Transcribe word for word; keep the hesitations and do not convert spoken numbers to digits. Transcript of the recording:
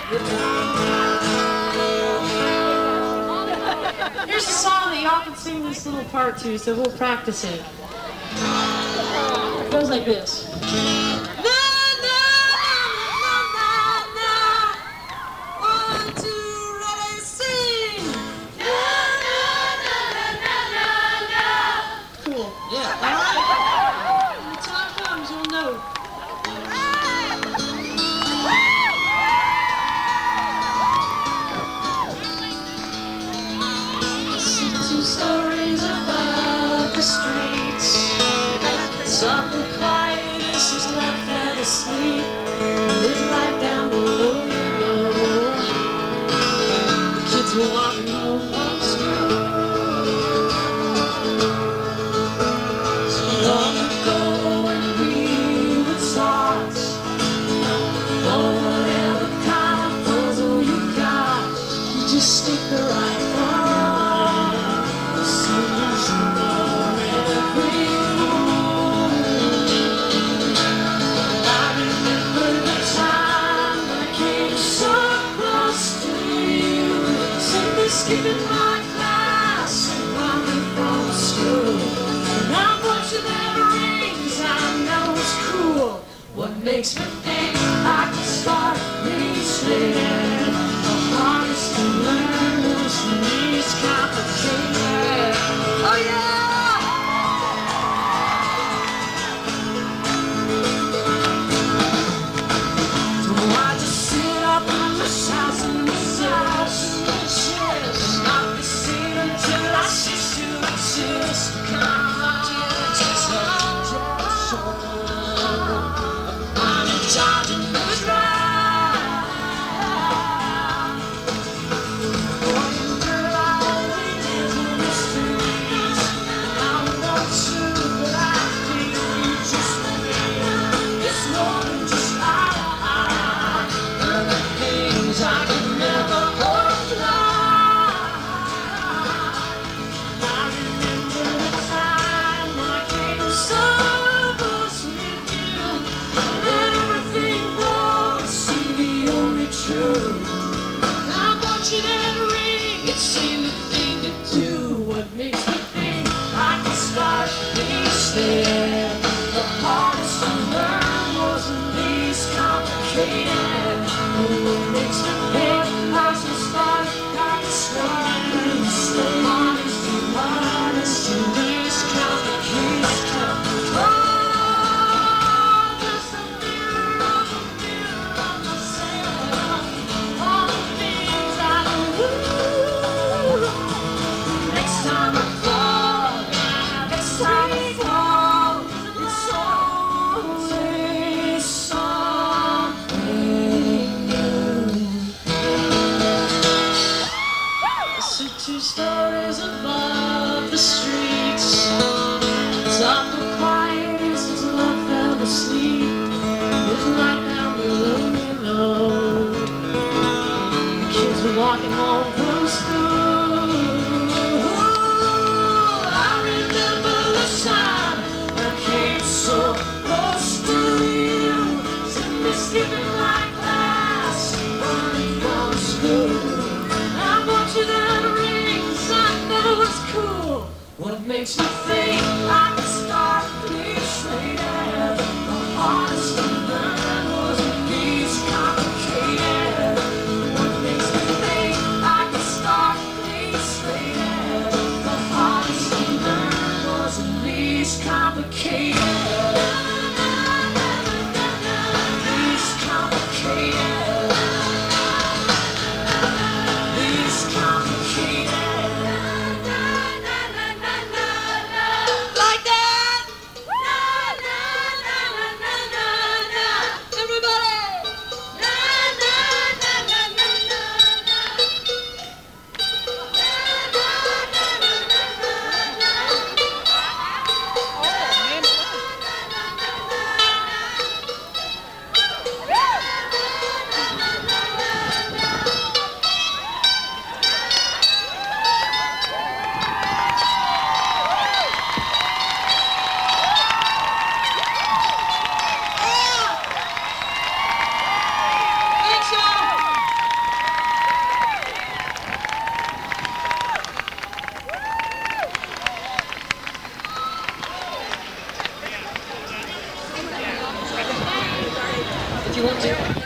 Here's a song that y'all can sing this little part to, so we'll practice it. It goes like this. Cool. Yeah. All right. When the time comes, you'll know. Two stories above the streets. Some quietness is left and asleep. Live right down below you. Kids are walking home from school. So long ago when we were taught, oh, whatever kind of puzzle you got, you just stick the right one. So you should know every rule. I remember the time when I came so close to you. Simply skipping my class and running from school. And I'm watching that rings, I know it's cool. What makes me think I can start reaching? The hardest to learn was the least complicated. Oh yeah! So I just sit up on the sides and the sides and the chairs, and not be seen until I cease to exist. Just I'm in charge and who's right. Boy and girl, I only did in the streets. I want you, but I feel you just feel. It's more than just I. And the things I could never apply. I remember the time when I came so close with you. And everything would seem the only true. I want you that ring, it seemed the thing to do. What makes me think I can start reaching? The hardest to learn wasn't least complicated. What makes me think I can start, I can start reaching? The hardest to hardest to least complicated. Oh, just a mirror of a mirror of myself. All the things I do. Next time I fall, next time I fall, it's always something new. I sit two stories above the streets. Top of quiet is his love fell asleep. Living right down below me low. The kids were walking home from school. I remember the time when I came so close to you. Simply skipping my class, running from school. I want you that rings, I know it's cool. What makes me think I can start retraining? The hardest to learn was the least complicated. What makes me think I can start retraining? The hardest to learn was the least complicated. Least complicated. Least complicated. Do you want to?